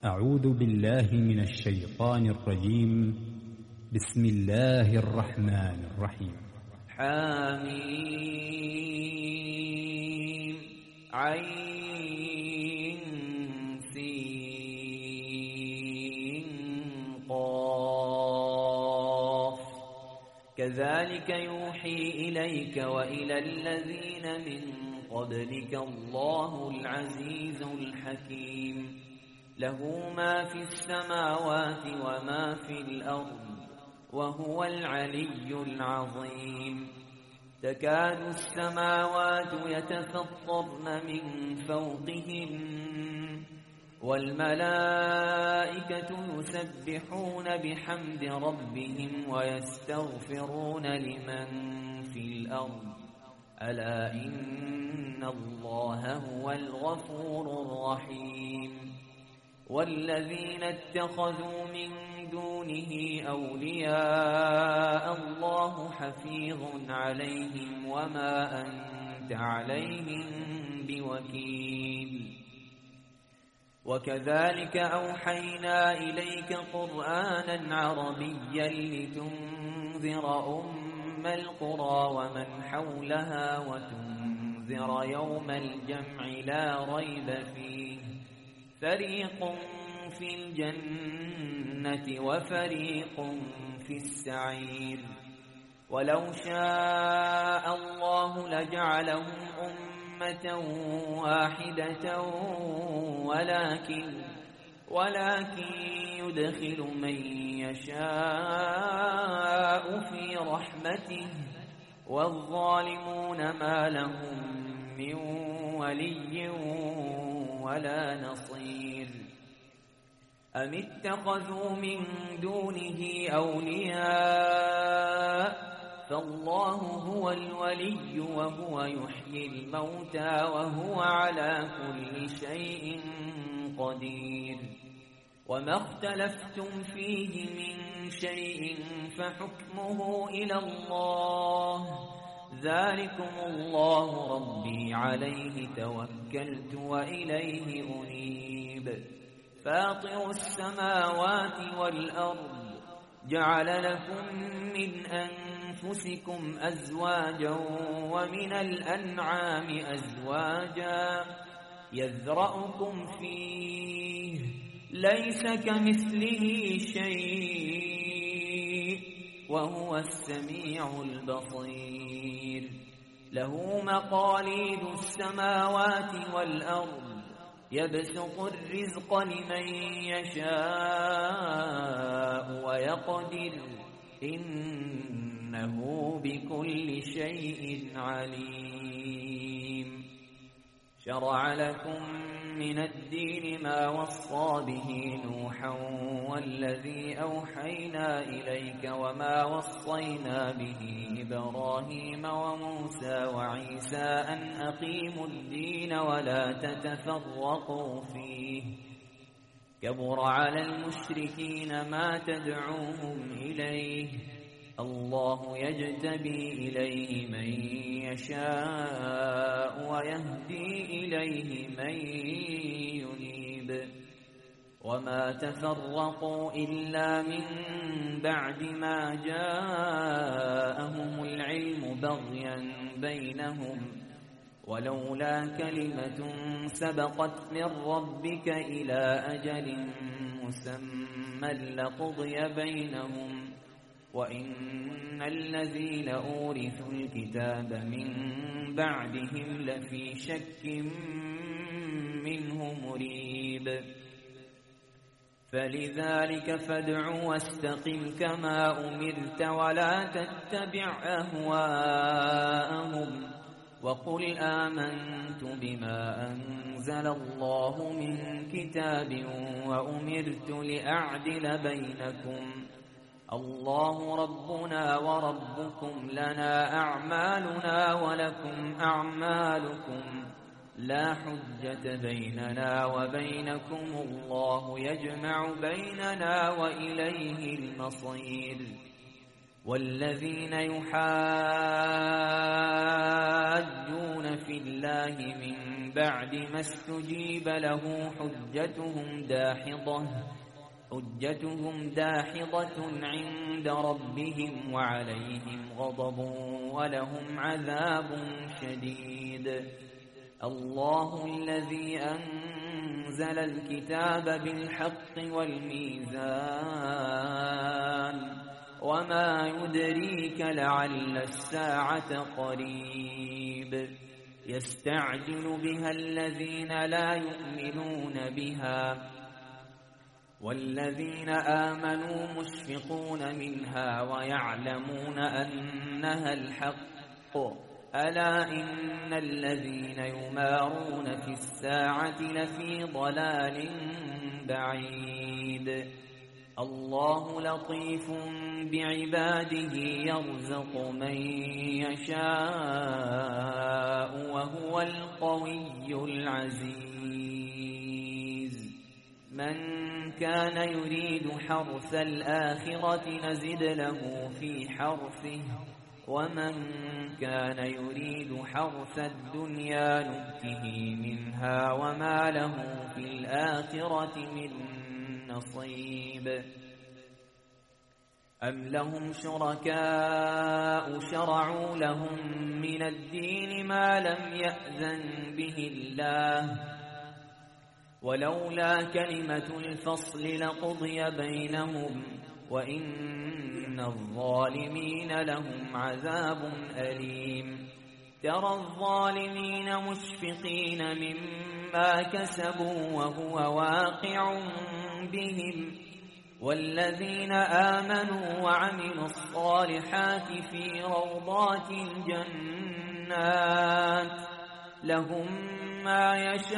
أعوذ بالله من الشيطان الرجيم. بسم الله الرحمن الرحيم. حميم عين سين قاف كذلك يوحي إليك وإلى الذين من قبلك الله العزيز الحكيم له ما في السماوات وما في الأرض وهو العلي العظيم تكاد السماوات يتفطرن من فوقهن والملائكة يسبحون بحمد ربهم ويستغفرون لمن في الأرض ألا إن الله هو الغفور الرحيم والذين اتخذوا من دونه أولياء الله حفيظ عليهم وما أنت عليهم بوكيل وكذلك أوحينا إليك قرآنا عربيا لتنذر أم القرى ومن حولها وتنذر يوم الجمع لا ريب فيه فريق في الجنة وفريق في السعير ولو شاء الله لجعلهم أمة واحدة ولكن يدخل من يشاء في رحمته والظالمون ما لهم من ولي ولا نصير أم اتخذوا من دونه أولياء فالله هو الولي وهو يحيي الموتى وهو على كل شيء قدير وما اختلفتم فيه من شيء فحكمه إلى الله ذلكم الله ربي عليه توكلت وإليه أنيب فاطر السماوات والأرض جعل لكم من أنفسكم أزواجا ومن الأنعام أزواجا يذرأكم فيه ليس كمثله شيء وهو السميع البصير له مقاليد السماوات والأرض يبسط الرزق لمن يشاء ويقدر إنه بكل شيء عليم شرع لكم من الدين ما وصى به نوحا والذي أوحينا إليك وما وصينا به إبراهيم وموسى وعيسى أن أقيموا الدين ولا تتفرقوا فيه كبر على المشركين ما تدعوهم إليه الله يجتبي إليه من يشاء ويهدي إليه من ينيب وما تفرقوا إلا من بعد ما جاءهم العلم بغيا بينهم ولولا كلمة سبقت من ربك إلى أجل مسمى لقضي بينهم وإن الذين أورثوا الكتاب من بعدهم لفي شك منه مريب فلذلك فادع واستقم كما أمرت ولا تتبع أهواءهم وقل آمنت بما أنزل الله من كتاب وأمرت لأعدل بينكم الله ربنا وربكم لنا أعمالنا ولكم أعمالكم لا حجة بيننا وبينكم الله يجمع بيننا وإليه المصير والذين يحاجون في الله من بعد ما استجيب له حجتهم داحضة عند ربهم وعليهم غضب ولهم عذاب شديد. الله الذي أنزل الكتاب بالحق والميزان وما يدريك لعل الساعة قريب. يستعجل بها الذين لا يؤمنون بها والذين آمنوا مشفقون منها ويعلمون أنها الحق. ألا إن الذين يمارون في الساعة لفي ضلال بعيد. الله لطيف بعباده يرزق من يشاء وهو القوي العزيز. من كان يريد حرث الآخرة نزد له في حرثه ومن كان يريد حرث الدنيا نؤته منها وما له في الآخرة من نصيب. أم لهم شركاء شرعوا لهم من الدين ما لم يأذن به الله ولولا كلمة الفصل لقضي بينهم وإن الظالمين لهم عذاب أليم. ترى الظالمين مشفقين مما كسبوا وهو واقع بهم والذين آمنوا وعملوا الصالحات في روضات الجنات لهم ما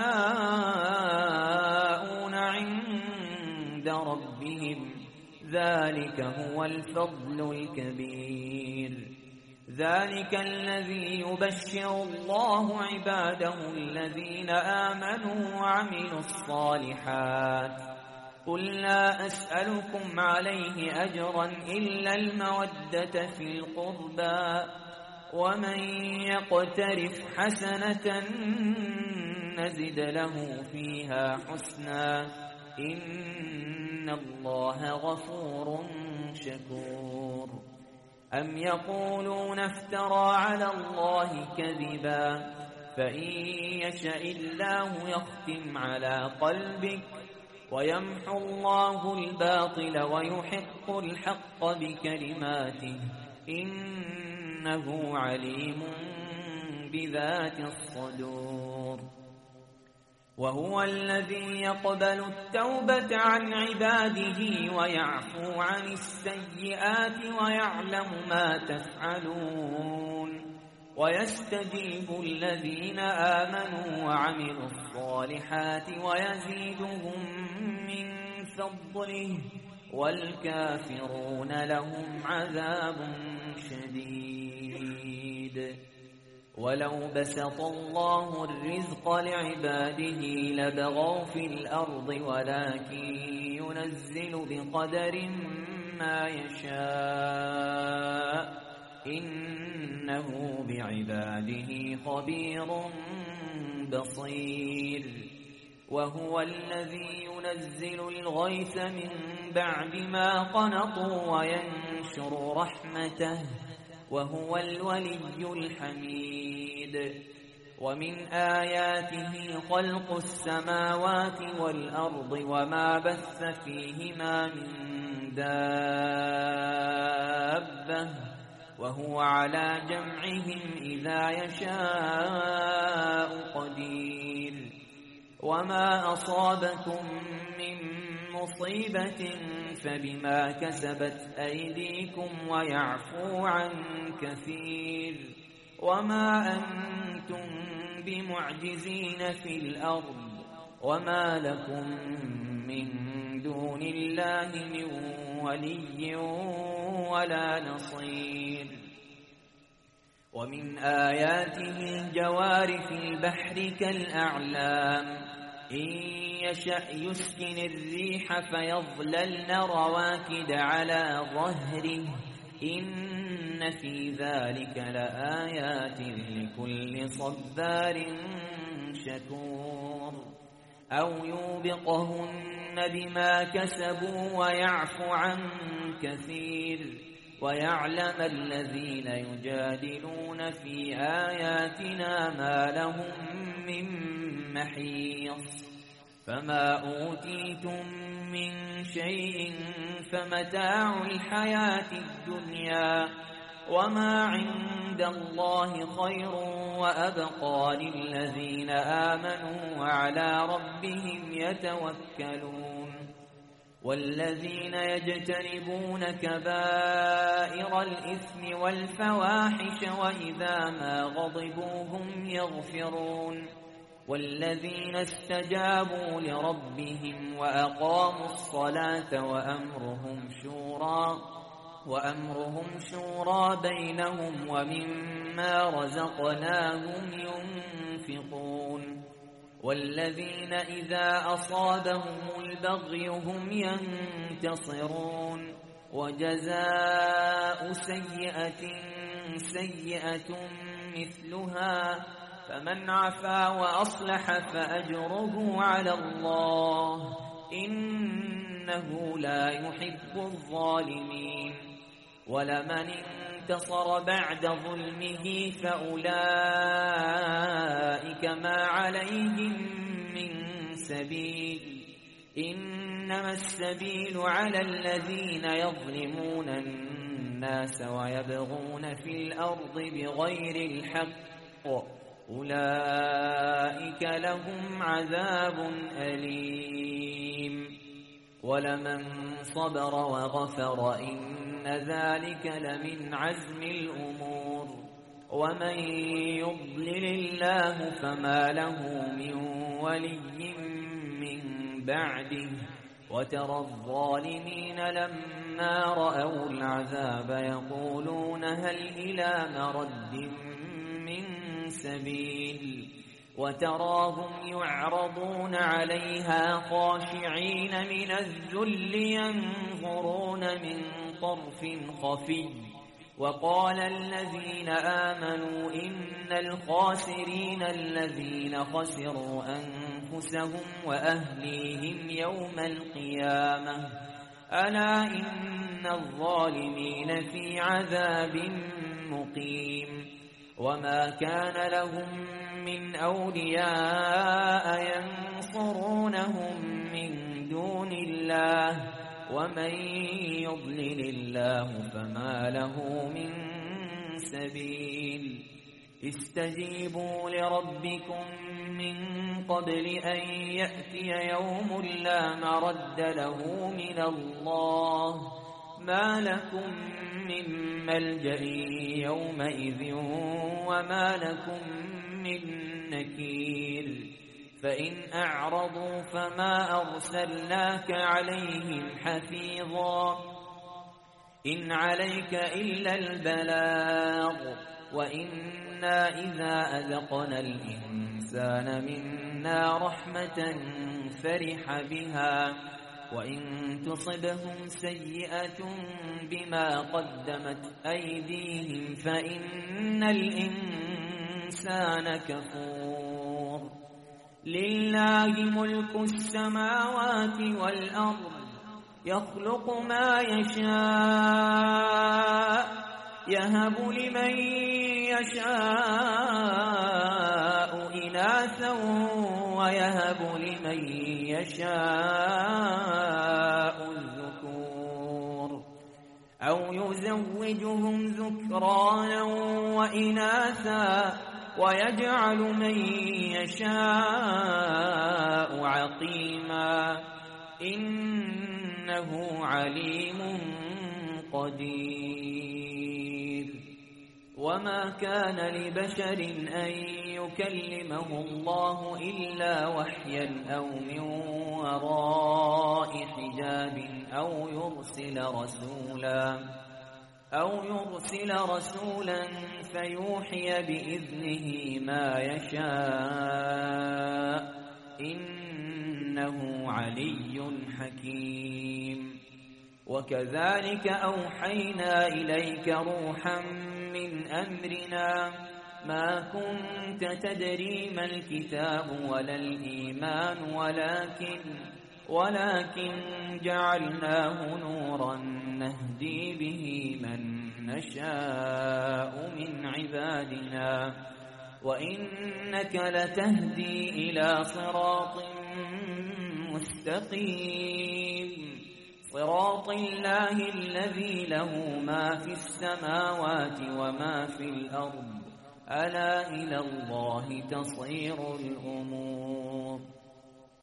يشاءون عند ربهم ذلك هو الفضل الكبير. ذلك الذي يبشر الله عباده الذين آمنوا وعملوا الصالحات. قل لا أسألكم عليه أجرا إلا المودة في القربى ومن يقترف حسنة نزد له فيها حسنا إن الله غفور شكور. أم يقولون افترى على الله كذبا فإن يشاء الله يختم على قلبك ويمحو الله الباطل ويحق الحق بكلماته إنه عليم بذات الصدور. وهو الذي يقبل التوبة عن عباده ويعفو عن السيئات ويعلم ما تفعلون ويستجيب الذين آمنوا وعملوا الصالحات ويزيدهم من فضله والكافرون لهم عذاب شديد. ولو بسط الله الرزق لعباده لبغوا في الأرض ولكن ينزل بقدر ما يشاء إنه بعباده خبير بصير. وهو الذي ينزل الغيث من بعد ما قنطوا وينشر رحمته وهو الولي الحميد. ومن آياته خلق السماوات والأرض وما بث فيهما من دابة وهو على جمعهم إذا يشاء قدير. وما أصابكم من مصيبة فبما كسبت أيديكم ويعفو عن كثير. وما أنتم بمعجزين في الأرض وما لكم من دون الله من ولي ولا نصير. ومن آياته الجوار في البحر كالأعلام إن يشأ يسكن الريح فيظللن رواكد على ظهره إن في ذلك لآيات لكل صبار شكور أو يوبقهن بما كسبوا ويعفو عن كثير ويعلم الذين يجادلون في آياتنا ما لهم من محيص فما أوتيتم من شيء فمتاع الحياة الدنيا وما عند الله خير وأبقى للذين آمنوا وعلى ربهم يتوكلون والذين يجتنبون كبائر الإثم والفواحش وإذا ما غضبوا هم يغفرون والذين استجابوا لربهم وأقاموا الصلاة وأمرهم شورى بينهم ومما رزقناهم ينفقون والذين إذا أصابهم البغي هم ينتصرون وجزاء سيئة مثلها فمن عفا وأصلح فأجره على الله إنه لا يحب الظالمين ولمن انتصر بعد ظلمه فأولئك ما عليهم من سبيل إنما السبيل على الذين يظلمون الناس ويبغون في الأرض بغير الحق أولئك لهم عذاب أليم ولمن صبر وغفر إن ذلك لمن عزم الأمور ومن يضلل الله فما له من ولي من بعده وترى الظالمين لما رأوا العذاب يقولون هل إلى مرد من سبيل وتراهم يعرضون عليها خاشعين من الذل ينظرون من طرف خفي وقال الذين آمنوا إن الخاسرين الذين خسروا أنفسهم وأهليهم يوم القيامة ألا إن الظالمين في عذاب مقيم وما كان لهم من أولياء ينصرونهم من دون الله ومن يضلل الله فما له من سبيل استجيبوا لربكم من قبل أن يأتي يوم لا مرد له من الله ما لكم من ملجأ يومئذ وما لكم من نكير فإن أعرضوا فما أرسلناك عليهم حفيظا إن عليك إلا البلاغ وإنا إذا أذقنا الإنسان منا رحمة فرح بها وإن تصبهم سيئة بما قدمت أيديهم فإن الإنسان كفور لله ملك السماوات والأرض يخلق ما يشاء يهب لمن يشاء إناثا ويهب لمن يشاء الذكور أو يزوجهم ذكرانا وإناثا ويجعل من يشاء عقيما إنه عليم قدير وما كان لبشر أن يكلمه الله إلا وحيا أو من وراء حجاب أو يرسل رسولا فيوحي بإذنه ما يشاء إنه علي حكيم وكذلك أوحينا إليك روحا من أمرنا ما كنت تدري ما الكتاب ولا الإيمان ولكن جعلناه نورا نهدي به من نشاء من عبادنا وإنك لتهدي إلى صراط مستقيم صراط الله الذي له ما في السماوات وما في الأرض ألا إلى الله تصير الأمور